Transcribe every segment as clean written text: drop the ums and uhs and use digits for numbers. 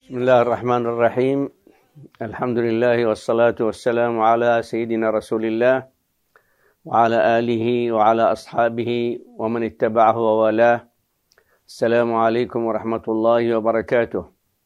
بسم الله الرحمن الرحيم. الحمد لله والصلاة والسلام على سيدنا رسول الله وعلى آله وعلى أصحابه ومن اتبعه ووالاه. السلام عليكم ورحمة الله وبركاته.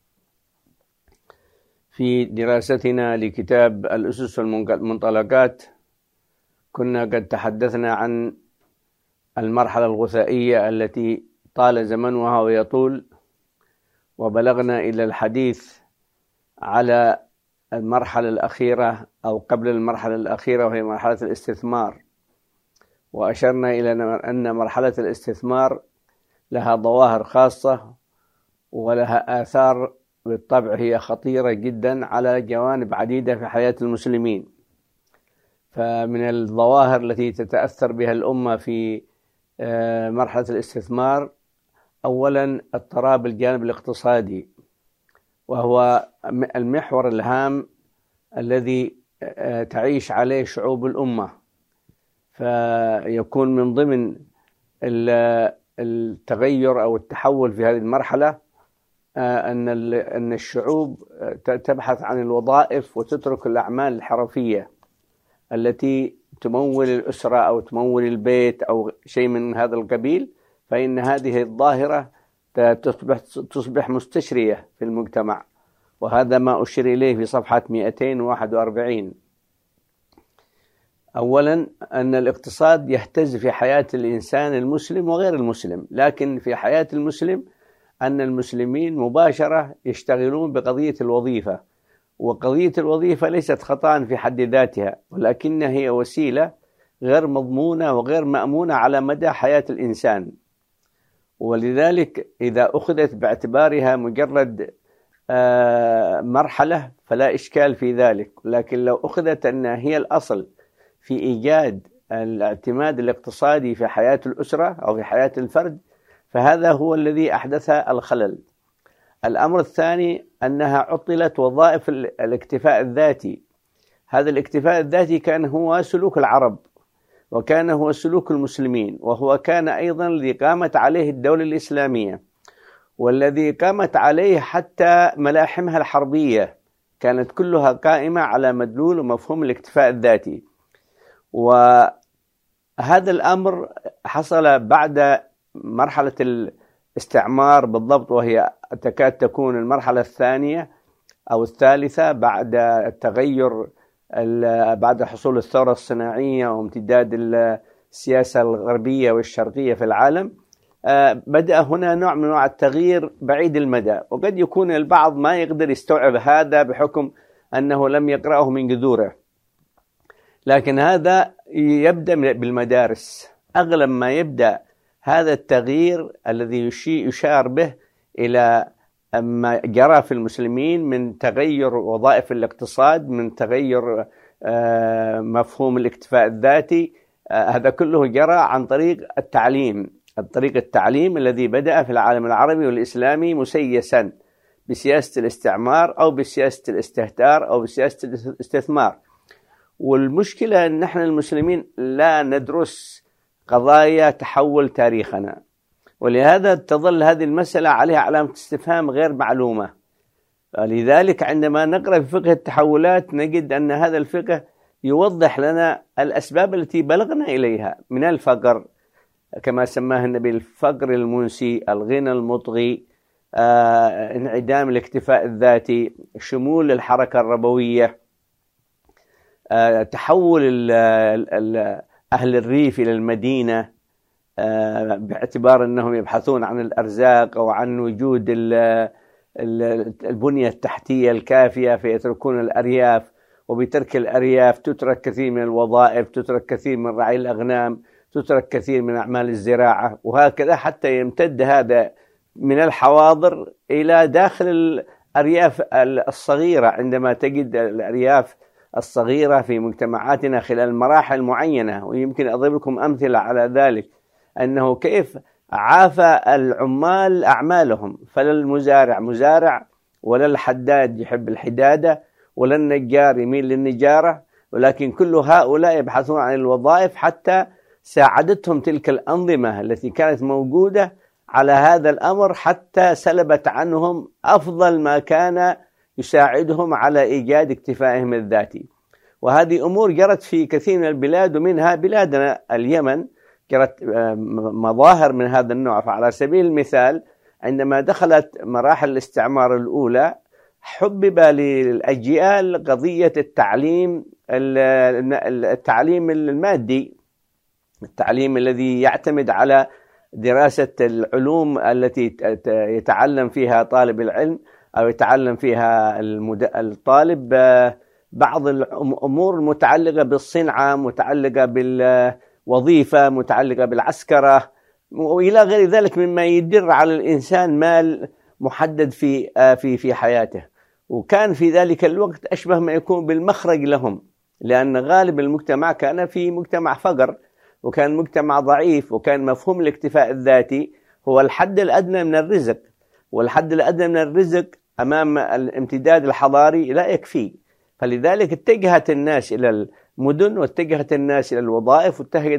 في دراستنا لكتاب الأسس والمنطلقات كنا قد تحدثنا عن المرحلة الغثائية التي طال زمنها ويطول، وبلغنا إلى الحديث على المرحلة الأخيرة أو قبل المرحلة الأخيرة، وهي مرحلة الاستثمار. وأشرنا إلى أن مرحلة الاستثمار لها ظواهر خاصة ولها آثار بالطبع هي خطيرة جدا على جوانب عديدة في حياة المسلمين. فمن الظواهر التي تتأثر بها الأمة في مرحلة الاستثمار أولا اضطراب الجانب الاقتصادي، وهو المحور الهام الذي تعيش عليه شعوب الأمة. فيكون من ضمن التغير أو التحول في هذه المرحلة أن الشعوب تبحث عن الوظائف وتترك الأعمال الحرفية التي تمول الأسرة أو تمول البيت أو شيء من هذا القبيل، فإن هذه الظاهرة تصبح مستشرية في المجتمع، وهذا ما أشير إليه في صفحة 241. أولا أن الاقتصاد يهتز في حياة الإنسان المسلم وغير المسلم، لكن في حياة المسلم أن المسلمين مباشرة يشتغلون بقضية الوظيفة، وقضية الوظيفة ليست خطأ في حد ذاتها، ولكنها هي وسيلة غير مضمونة وغير مأمونة على مدى حياة الإنسان. ولذلك إذا أخذت باعتبارها مجرد مرحلة فلا إشكال في ذلك، لكن لو أخذت أنها هي الأصل في إيجاد الاعتماد الاقتصادي في حياة الأسرة أو في حياة الفرد، فهذا هو الذي أحدث الخلل. الأمر الثاني أنها عطلت وظائف الاكتفاء الذاتي. هذا الاكتفاء الذاتي كان هو سلوك العرب، وكان هو سلوك المسلمين، وهو كان أيضا الذي قامت عليه الدولة الإسلامية، والذي قامت عليه حتى ملاحمها الحربية كانت كلها قائمة على مدلول ومفهوم الاكتفاء الذاتي. وهذا الأمر حصل بعد مرحلة الاستعمار بالضبط، وهي تكاد تكون المرحلة الثانية أو الثالثة بعد التغير بعد حصول الثورة الصناعية وامتداد السياسة الغربية والشرقية في العالم. بدأ هنا نوع من أنواع التغيير بعيد المدى، وقد يكون البعض ما يقدر يستوعب هذا بحكم أنه لم يقرأه من جذوره، لكن هذا يبدأ بالمدارس. أغلب ما يبدأ هذا التغيير الذي يشار به إلى ما جرى في المسلمين من تغير وظائف الاقتصاد، من تغير مفهوم الاكتفاء الذاتي، هذا كله جرى عن طريق التعليم الذي بدأ في العالم العربي والإسلامي مسيسا بسياسة الاستعمار أو بسياسة الاستهتار أو بسياسة الاستثمار. والمشكلة أن نحن المسلمين لا ندرس قضايا تحول تاريخنا، ولهذا تظل هذه المسألة عليها علامة استفهام غير معلومة. لذلك عندما نقرأ في فقه التحولات نجد أن هذا الفقه يوضح لنا الأسباب التي بلغنا إليها من الفقر كما سماه النبي، الفقر المنسي، الغنى المطغي، انعدام الاكتفاء الذاتي، شمول الحركة الربوية، تحول أهل الريف إلى المدينة باعتبار أنهم يبحثون عن الأرزاق أو عن وجود البنية التحتية الكافية، فيتركون الأرياف، وبترك الأرياف تترك كثير من الوظائف، تترك كثير من رعي الأغنام، تترك كثير من أعمال الزراعة، وهكذا حتى يمتد هذا من الحواضر إلى داخل الأرياف الصغيرة. عندما تجد الأرياف الصغيرة في مجتمعاتنا خلال مراحل معينة، ويمكن أضرب لكم أمثلة على ذلك، أنه كيف عافى العمال أعمالهم، فلا المزارع مزارع، ولا الحداد يحب الحدادة، ولا النجار يميل للنجارة، ولكن كل هؤلاء يبحثون عن الوظائف حتى ساعدتهم تلك الأنظمة التي كانت موجودة على هذا الأمر حتى سلبت عنهم أفضل ما كان يساعدهم على إيجاد اكتفائهم الذاتي. وهذه أمور جرت في كثير من البلاد، ومنها بلادنا اليمن جرت مظاهر من هذا النوع. فعلى سبيل المثال عندما دخلت مراحل الاستعمار الأولى حبب للأجيال قضية التعليم المادي، التعليم الذي يعتمد على دراسة العلوم التي يتعلم فيها طالب العلم أو يتعلم فيها الطالب بعض الأمور المتعلقة بالصنعة، متعلقة بالوظيفة، متعلقة بالعسكرة وإلى غير ذلك مما يدر على الإنسان مال محدد في حياته. وكان في ذلك الوقت أشبه ما يكون بالمخرج لهم، لأن غالب المجتمع كان في مجتمع فقر، وكان مجتمع ضعيف، وكان مفهوم الاكتفاء الذاتي هو الحد الأدنى من الرزق، والحد الأدنى من الرزق أمام الامتداد الحضاري لا يكفي. فلذلك اتجهت الناس إلى المدن، واتجهت الناس إلى الوظائف،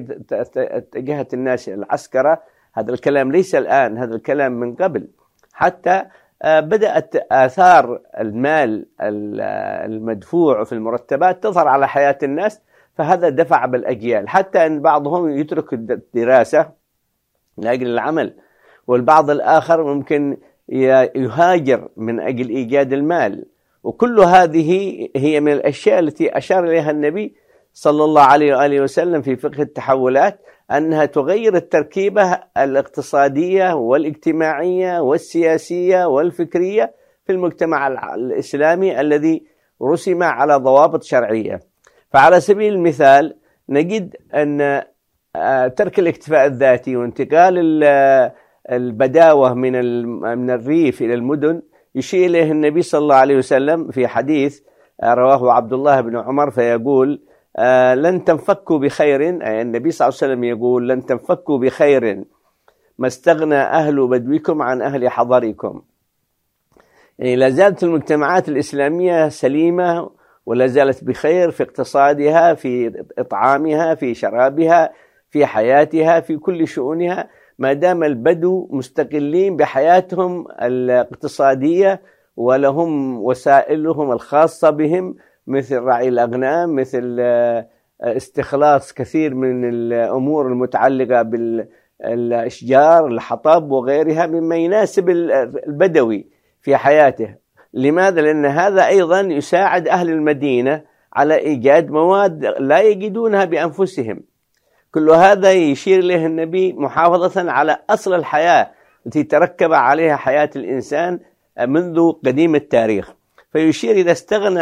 واتجهت الناس إلى العسكرة. هذا الكلام ليس الآن، هذا الكلام من قبل، حتى بدأت آثار المال المدفوع في المرتبات تظهر على حياة الناس. فهذا دفع بالأجيال، حتى أن بعضهم يترك الدراسة لأجل العمل، والبعض الآخر ممكن يهاجر من أجل إيجاد المال. وكل هذه هي من الأشياء التي أشار إليها النبي صلى الله عليه وآله وسلم في فقه التحولات، أنها تغير التركيبة الاقتصادية والاجتماعية والسياسية والفكرية في المجتمع الإسلامي الذي رسم على ضوابط شرعية. فعلى سبيل المثال نجد أن ترك الاكتفاء الذاتي وانتقال البداوة من الريف إلى المدن يشير إليه النبي صلى الله عليه وسلم في حديث رواه عبد الله بن عمر، فيقول لن تنفكوا بخير، أي النبي صلى الله عليه وسلم يقول لن تنفكوا بخير ما استغنى أهل بدوكم عن أهل حضركم. يعني لا زالت المجتمعات الإسلامية سليمة، ولا زالت بخير في اقتصادها، في إطعامها، في شرابها، في حياتها، في كل شؤونها، ما دام البدو مستقلين بحياتهم الاقتصادية ولهم وسائلهم الخاصة بهم، مثل رعي الأغنام، مثل استخلاص كثير من الأمور المتعلقة بالأشجار، الحطب وغيرها مما يناسب البدوي في حياته. لماذا؟ لأن هذا أيضا يساعد أهل المدينة على إيجاد مواد لا يجدونها بأنفسهم. كل هذا يشير إليه النبي محافظة على أصل الحياة التي تركب عليها حياة الإنسان منذ قديم التاريخ. فيشير إذا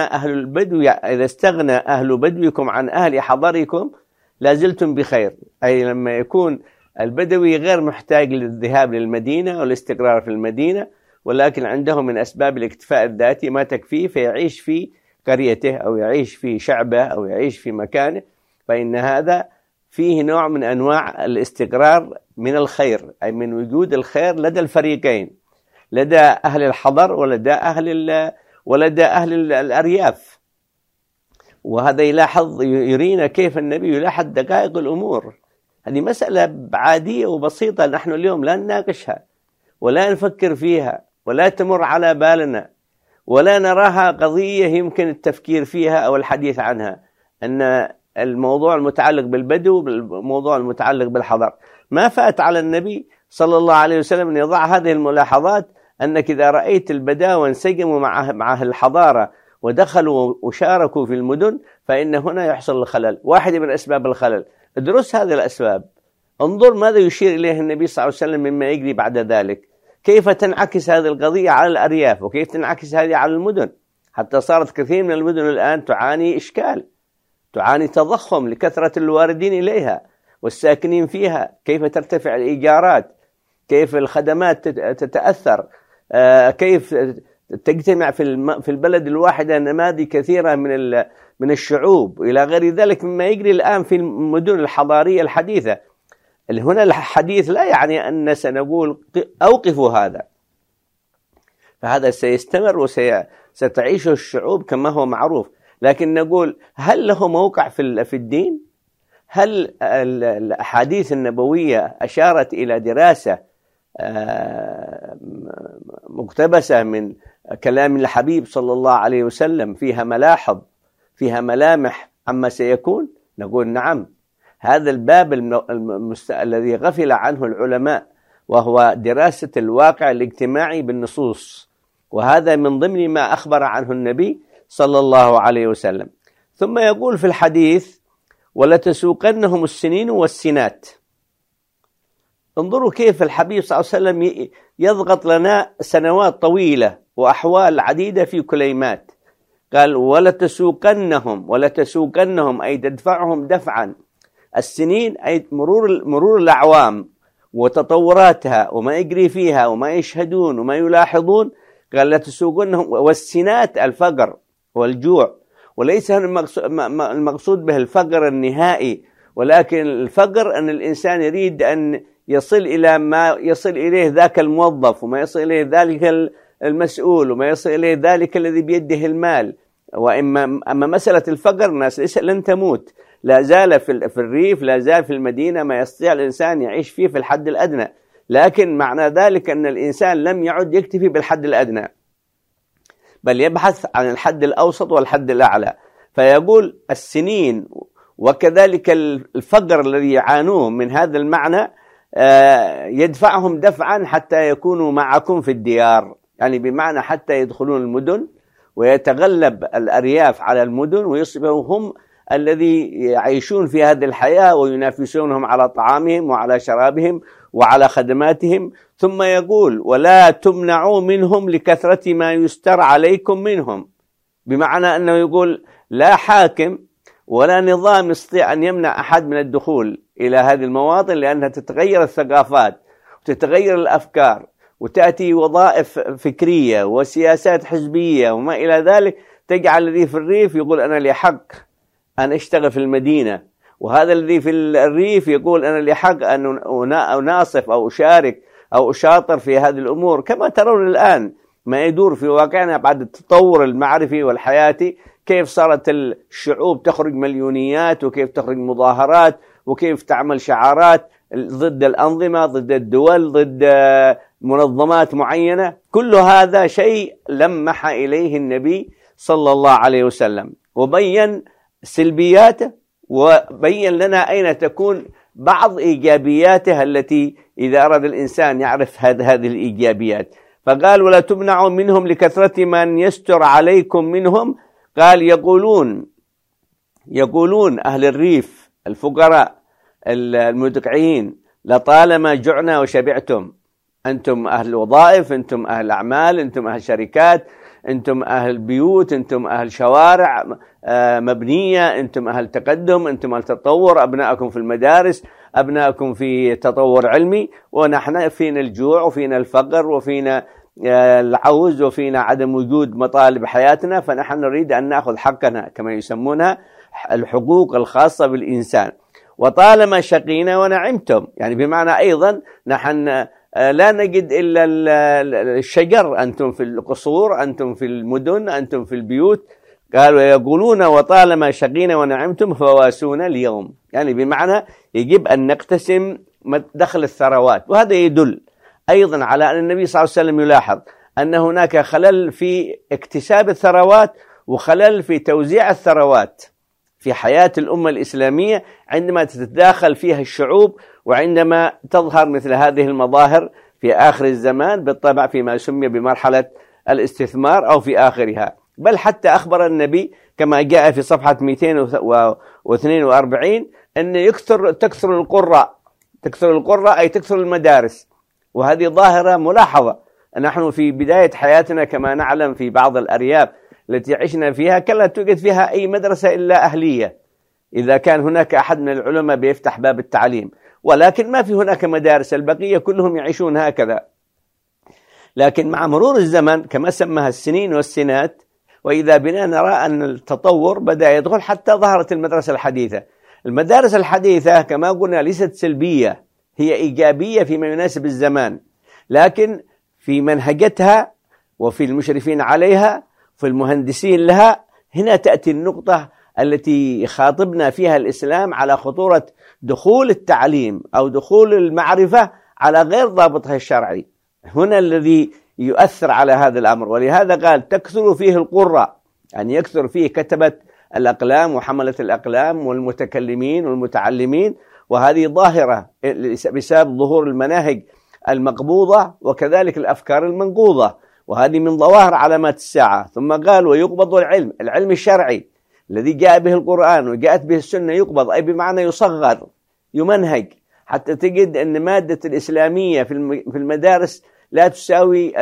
استغنى أهل بدوكم عن أهل حضركم لازلتم بخير، أي لما يكون البدوي غير محتاج للذهاب للمدينة والاستقرار في المدينة، ولكن عنده من أسباب الاكتفاء الذاتي ما تكفيه، فيعيش في قريته أو يعيش في شعبه أو يعيش في مكانه، فإن هذا فيه نوع من أنواع الاستقرار من الخير، أي من وجود الخير لدى الفريقين، لدى أهل الحضر ولدى أهل الأرياف. وهذا يرينا كيف النبي يلاحظ دقائق الأمور. هذه مسألة عادية وبسيطة نحن اليوم لا نناقشها ولا نفكر فيها ولا تمر على بالنا ولا نراها قضية يمكن التفكير فيها أو الحديث عنها، أن الموضوع المتعلق بالبدو بالموضوع المتعلق بالحضر. ما فات على النبي صلى الله عليه وسلم أن يضع هذه الملاحظات، أنك إذا رأيت البداوة انسجموا مع الحضارة ودخلوا وشاركوا في المدن فإن هنا يحصل الخلل. واحدة من أسباب الخلل، ادرس هذه الأسباب، انظر ماذا يشير إليه النبي صلى الله عليه وسلم مما يجري بعد ذلك، كيف تنعكس هذه القضية على الأرياف وكيف تنعكس هذه على المدن، حتى صارت كثير من المدن الآن تعاني إشكال، تعاني تضخم لكثرة الواردين إليها والساكنين فيها، كيف ترتفع الإيجارات، كيف الخدمات تتأثر، كيف تجتمع في البلد الواحدة نماذج كثيرة من الشعوب إلى غير ذلك مما يجري الآن في المدن الحضارية الحديثة. هنا الحديث لا يعني أن سنقول أوقفوا هذا، فهذا سيستمر وستعيش الشعوب كما هو معروف، لكن نقول هل له موقع في الدين؟ هل الأحاديث النبوية أشارت إلى دراسة مقتبسة من كلام الحبيب صلى الله عليه وسلم فيها ملاحظ، فيها ملامح عما سيكون؟ نقول نعم. هذا الباب الذي غفل عنه العلماء، وهو دراسة الواقع الاجتماعي بالنصوص، وهذا من ضمن ما أخبر عنه النبي صلى الله عليه وسلم. ثم يقول في الحديث: ولتسوقنهم السنين والسنات. انظروا كيف الحبيب صلى الله عليه وسلم يضغط لنا سنوات طويلة وأحوال عديدة في كليمات. قال: ولتسوقنهم أي تدفعهم دفعا. السنين أي مرور الأعوام وتطوراتها وما يجري فيها وما يشهدون وما يلاحظون. قال: لتسوقنهم. والسنات الفقر والجوع، وليس المقصود به الفقر النهائي، ولكن الفقر أن الإنسان يريد أن يصل إلى ما يصل إليه ذاك الموظف، وما يصل إليه ذلك المسؤول، وما يصل إليه ذلك الذي بيده المال. أما مسألة الفقر، الناس لن تموت، لا زال في الريف، لا زال في المدينة ما يستطيع الإنسان يعيش فيه في الحد الأدنى، لكن معنى ذلك أن الإنسان لم يعد يكتفي بالحد الأدنى، بل يبحث عن الحد الأوسط والحد الأعلى. فيقول السنين وكذلك الفقر الذي يعانوه من هذا المعنى يدفعهم دفعا حتى يكونوا معكم في الديار، يعني بمعنى حتى يدخلون المدن ويتغلب الأرياف على المدن ويصبحوا هم الذي يعيشون في هذه الحياة وينافسونهم على طعامهم وعلى شرابهم وعلى خدماتهم. ثم يقول: ولا تمنعوا منهم لكثرة ما يستر عليكم منهم، بمعنى أنه يقول لا حاكم ولا نظام يستطيع أن يمنع أحد من الدخول إلى هذه المواطن، لأنها تتغير الثقافات وتتغير الأفكار وتأتي وظائف فكرية وسياسات حزبية وما إلى ذلك، تجعل الذي في الريف يقول أنا لي حق أن أشتغل في المدينة، وهذا الذي في الريف يقول أنا لي حق أن أناصف أو أشارك أو أشاطر في هذه الأمور. كما ترون الآن ما يدور في واقعنا بعد التطور المعرفي والحياتي، كيف صارت الشعوب تخرج مليونيات، وكيف تخرج مظاهرات، وكيف تعمل شعارات ضد الأنظمة، ضد الدول، ضد منظمات معينة. كل هذا شيء لمح إليه النبي صلى الله عليه وسلم، وبين سلبياته، وبين لنا أين تكون بعض إيجابياته التي إذا أراد الإنسان يعرف هذه الإيجابيات. فقال: ولا تمنعوا منهم لكثرة من يستر عليكم منهم. قال: يقولون أهل الريف الفقراء المدقعين: لطالما جعنا وشبعتم. أنتم أهل وظائف، أنتم أهل أعمال، أنتم أهل شركات، أنتم أهل بيوت، أنتم أهل شوارع مبنية، أنتم أهل تقدم، أنتم أهل تطور، أبنائكم في المدارس، أبنائكم في تطور علمي، ونحن فينا الجوع وفينا الفقر وفينا العوز وفينا عدم وجود مطالب حياتنا، فنحن نريد أن نأخذ حقنا كما يسمونها الحقوق الخاصة بالإنسان. وطالما شقينا ونعمتم، يعني بمعنى أيضا نحن لا نجد إلا الشجر، أنتم في القصور، أنتم في المدن، أنتم في البيوت. قالوا: يقولون وطالما شقينا ونعمتم فواسونا اليوم، يعني بمعنى يجب أن نقتسم دخل الثروات. وهذا يدل أيضا على أن النبي صلى الله عليه وسلم يلاحظ أن هناك خلل في اكتساب الثروات وخلل في توزيع الثروات في حياة الأمة الإسلامية عندما تتداخل فيها الشعوب، وعندما تظهر مثل هذه المظاهر في آخر الزمان، بالطبع فيما سمي بمرحلة الاستثمار أو في آخرها. بل حتى أخبر النبي كما جاء في صفحة 242 أن تكثر القراء أي تكثر المدارس، وهذه ظاهرة ملاحظة. نحن في بداية حياتنا كما نعلم في بعض الأرياف التي عشنا فيها كلا توجد فيها أي مدرسة إلا أهلية، إذا كان هناك أحد من العلماء بيفتح باب التعليم، ولكن ما في هناك مدارس، البقية كلهم يعيشون هكذا. لكن مع مرور الزمن كما سماها السنين والسنات، وإذا بنا نرى أن التطور بدأ يدخل حتى ظهرت المدرسة الحديثة. المدارس الحديثة كما قلنا ليست سلبية، هي إيجابية فيما يناسب الزمان، لكن في منهجتها وفي المشرفين عليها في المهندسين لها، هنا تأتي النقطة التي خاطبنا فيها الإسلام على خطورة دخول التعليم أو دخول المعرفة على غير ضابطها الشرعي. هنا الذي يؤثر على هذا الأمر، ولهذا قال تكثر فيه القراء، يعني يكثر فيه كتبة الأقلام وحملة الأقلام والمتكلمين والمتعلمين، وهذه ظاهرة بسبب ظهور المناهج المقبوضة وكذلك الأفكار المنقوضة، وهذه من ظواهر علامات الساعة. ثم قال ويقبض العلم الشرعي الذي جاء به القرآن وجاءت به السنة، يقبض أي بمعنى يصغر يمنهج، حتى تجد أن مادة الإسلامية في المدارس لا تساوي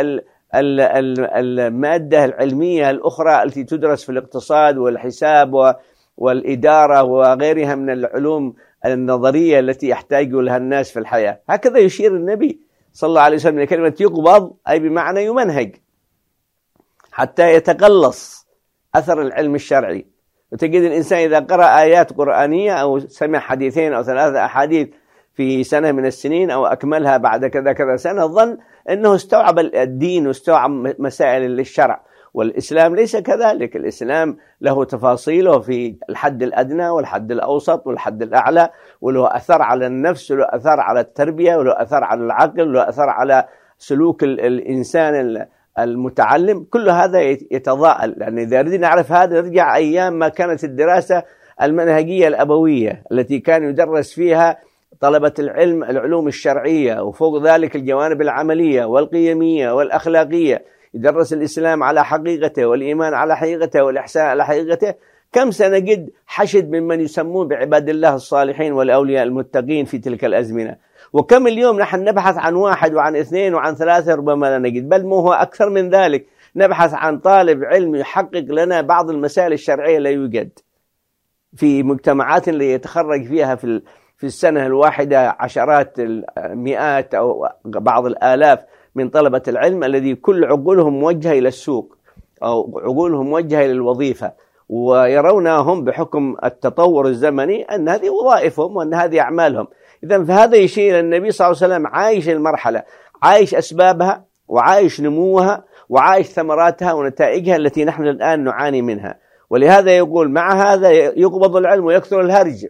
المادة العلمية الأخرى التي تدرس في الاقتصاد والحساب والإدارة وغيرها من العلوم النظرية التي يحتاج لها الناس في الحياة. هكذا يشير النبي صلى الله عليه وسلم لكلمة يقبض أي بمعنى يمنهج، حتى يتقلص أثر العلم الشرعي. وتجد الإنسان إذا قرأ آيات قرآنية أو سمع حديثين أو 3 أحاديث في سنة من السنين أو أكملها بعد كذا سنة، ظن أنه استوعب الدين واستوعب مسائل الشرع، والإسلام ليس كذلك. الإسلام له تفاصيله في الحد الأدنى والحد الأوسط والحد الأعلى، وله أثر على النفس وله أثر على التربية وله أثر على العقل وله أثر على سلوك الإنسان المتعلم. كل هذا يتضاءل، لأن إذا أردنا نعرف هذا نرجع أيام ما كانت الدراسة المنهجية الأبوية التي كان يدرس فيها طلبة العلوم الشرعية، وفوق ذلك الجوانب العملية والقيمية والأخلاقية. يدرس الإسلام على حقيقته والإيمان على حقيقته والإحسان على حقيقته. كم سنة قد حشد ممن يسمون بعباد الله الصالحين والأولياء المتقين في تلك الأزمنة، وكم اليوم نحن نبحث عن 1 وعن 2 وعن 3 ربما لا نجد، بل مو هو أكثر من ذلك. نبحث عن طالب علم يحقق لنا بعض المسائل الشرعية لا يوجد في مجتمعات اللي يتخرج فيها في السنة الواحدة عشرات المئات أو بعض الآلاف من طلبة العلم، الذي كل عقولهم موجهة إلى السوق أو عقولهم موجهة إلى الوظيفة، ويرونهم بحكم التطور الزمني أن هذه وظائفهم وأن هذه أعمالهم. إذن فهذا يشير النبي صلى الله عليه وسلم عايش المرحلة، عايش أسبابها وعايش نموها وعايش ثمراتها ونتائجها التي نحن الآن نعاني منها. ولهذا يقول مع هذا يقبض العلم ويكثر الهرج.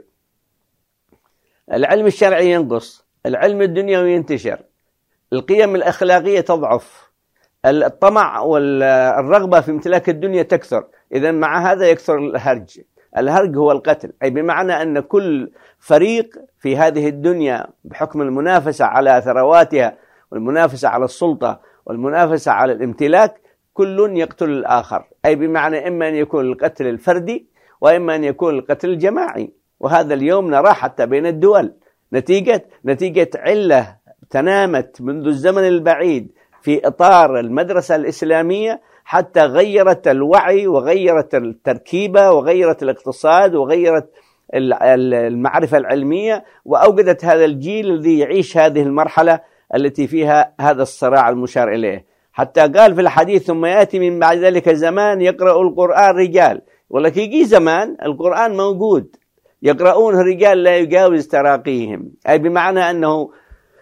العلم الشرعي ينقص، العلم الدنيوي ينتشر، القيم الأخلاقية تضعف، الطمع والرغبة في امتلاك الدنيا تكثر. إذن مع هذا يكثر الهرج. الهرج هو القتل، أي بمعنى أن كل فريق في هذه الدنيا بحكم المنافسة على ثرواتها والمنافسة على السلطة والمنافسة على الامتلاك كل يقتل الآخر، أي بمعنى إما أن يكون القتل الفردي وإما أن يكون القتل الجماعي. وهذا اليوم نراه حتى بين الدول نتيجة علة تنامت منذ الزمن البعيد في إطار المدرسة الإسلامية، حتى غيرت الوعي وغيرت التركيبة وغيرت الاقتصاد وغيرت المعرفة العلمية، وأوجدت هذا الجيل الذي يعيش هذه المرحلة التي فيها هذا الصراع المشار إليه. حتى قال في الحديث ثم يأتي من بعد ذلك زمان يقرأ القرآن رجال، ولكن يجي زمان القرآن موجود يقرؤونه رجال لا يجاوز تراقيهم، أي بمعنى أنه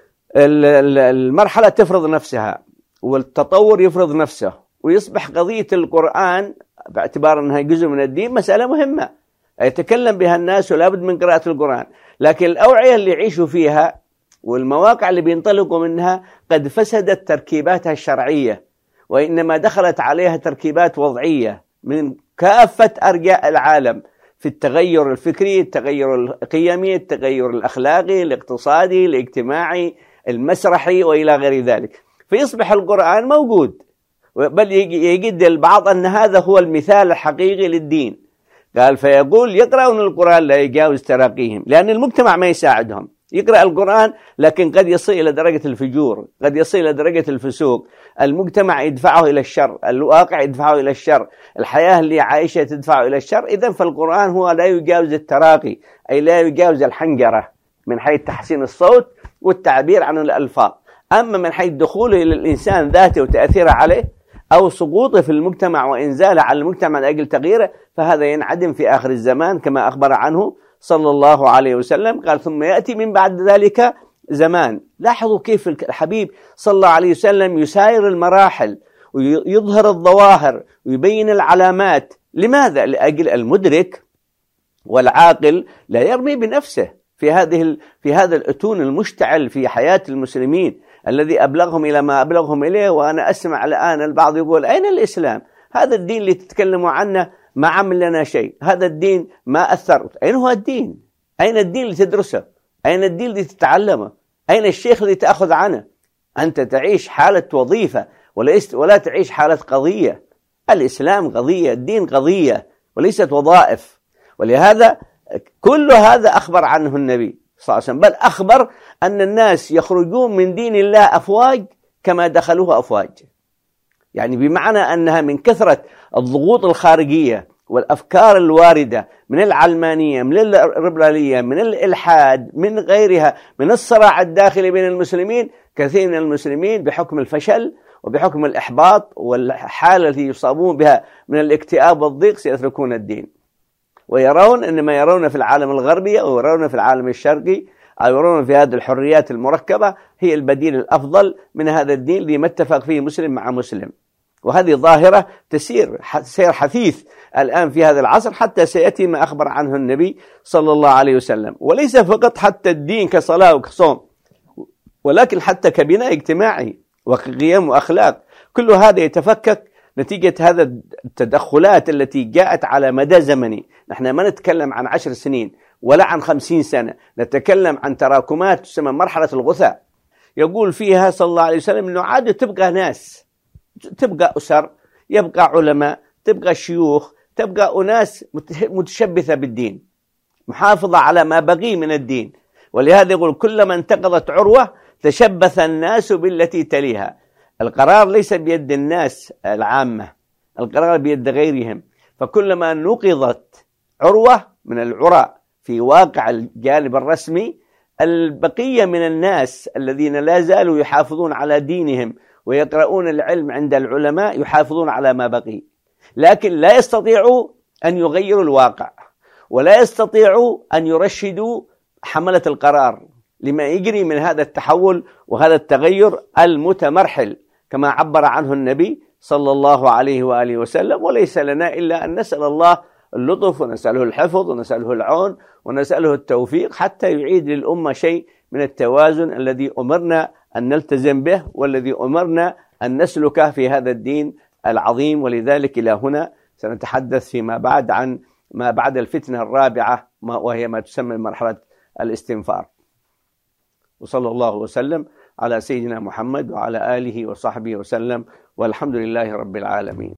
المرحلة تفرض نفسها والتطور يفرض نفسه، ويصبح قضية القرآن باعتبار أنها جزء من الدين مسألة مهمة يتكلم بها الناس ولا بد من قراءة القرآن. لكن الأوعية اللي يعيشوا فيها والمواقع اللي بينطلقوا منها قد فسدت تركيباتها الشرعية، وإنما دخلت عليها تركيبات وضعية من كافة أرجاء العالم في التغير الفكري، التغير القيمي، التغير الأخلاقي، الاقتصادي، الاجتماعي، المسرحي وإلى غير ذلك. فيصبح القرآن موجود، بل يجد البعض أن هذا هو المثال الحقيقي للدين. قال فيقول يقرأون القرآن لا يجاوز تراقيهم، لأن المجتمع ما يساعدهم. يقرأ القرآن لكن قد يصل إلى درجة الفجور، قد يصل إلى درجة الفسوق، المجتمع يدفعه إلى الشر، الواقع يدفعه إلى الشر، الحياة اللي عايشة تدفعه إلى الشر. إذن فالقرآن هو لا يجاوز التراقي، أي لا يجاوز الحنجرة من حيث تحسين الصوت والتعبير عن الألفاظ. أما من حيث دخوله إلى الإنسان ذاته وتأثيره عليه أو سقوطه في المجتمع وإنزاله على المجتمع لأجل تغييره، فهذا ينعدم في آخر الزمان كما أخبر عنه صلى الله عليه وسلم. قال ثم يأتي من بعد ذلك زمان. لاحظوا كيف الحبيب صلى الله عليه وسلم يساير المراحل ويظهر الظواهر ويبين العلامات. لماذا؟ لأجل المدرك والعاقل لا يرمي بنفسه، في هذا الأتون المشتعل في حياة المسلمين الذي أبلغهم إلى ما أبلغهم إليه. وأنا أسمع الآن البعض يقول أين الإسلام؟ هذا الدين اللي تتكلموا عنه ما عمل لنا شيء، هذا الدين ما أثر. أين هو الدين؟ أين الدين اللي تدرسه؟ أين الدين اللي تتعلمه؟ أين الشيخ اللي تأخذ عنه؟ أنت تعيش حالة وظيفة ولا تعيش حالة قضية. الإسلام قضية، الدين قضية وليست وظائف. ولهذا كل هذا أخبر عنه النبي صلى الله عليه وسلم، بل أخبر أن الناس يخرجون من دين الله أفواج كما دخلوه أفواج. يعني بمعنى أنها من كثرة الضغوط الخارجية والأفكار الواردة من العلمانية، من الليبرالية، من الإلحاد، من غيرها، من الصراع الداخلي بين المسلمين، كثير من المسلمين بحكم الفشل وبحكم الإحباط والحالة التي يصابون بها من الاكتئاب والضيق سيتركون الدين، ويرون أن ما يرون في العالم الغربي أو يرون في العالم الشرقي أو يرون في هذه الحريات المركبة هي البديل الأفضل من هذا الدين اللي ما اتفق فيه مسلم مع مسلم. وهذه ظاهرة تسير سير حثيث الآن في هذا العصر، حتى سيأتي ما أخبر عنه النبي صلى الله عليه وسلم. وليس فقط حتى الدين كصلاة وكصوم، ولكن حتى كبناء اجتماعي وقيم وأخلاق. كل هذا يتفكك نتيجة هذا التدخلات التي جاءت على مدى زمني. نحن ما نتكلم عن 10 سنين ولا عن 50 سنة، نتكلم عن تراكمات تسمى مرحلة الغثاء. يقول فيها صلى الله عليه وسلم أنه عاد تبقى ناس، تبقى أسر، يبقى علماء، تبقى شيوخ، تبقى أناس متشبثة بالدين، محافظة على ما بقي من الدين. ولهذا يقول كلما انتقضت عروة تشبث الناس بالتي تليها. القرار ليس بيد الناس العامة، القرار بيد غيرهم. فكلما نقضت عروة من العرى في واقع الجانب الرسمي، البقية من الناس الذين لا زالوا يحافظون على دينهم ويقرؤون العلم عند العلماء يحافظون على ما بقي، لكن لا يستطيعوا أن يغيروا الواقع، ولا يستطيعوا أن يرشدوا حملة القرار لما يجري من هذا التحول وهذا التغير المتمرحل كما عبر عنه النبي صلى الله عليه وآله وسلم. وليس لنا إلا أن نسأل الله اللطف ونسأله الحفظ ونسأله العون ونسأله التوفيق حتى يعيد للأمة شيء من التوازن الذي أمرنا أن نلتزم به والذي أمرنا أن نسلكه في هذا الدين العظيم. ولذلك إلى هنا سنتحدث فيما بعد عن ما بعد الفتنة الرابعة، وهي ما تسمى مرحلة الاستنفار. وصلى الله وسلم على سيدنا محمد وعلى آله وصحبه وسلم، والحمد لله رب العالمين.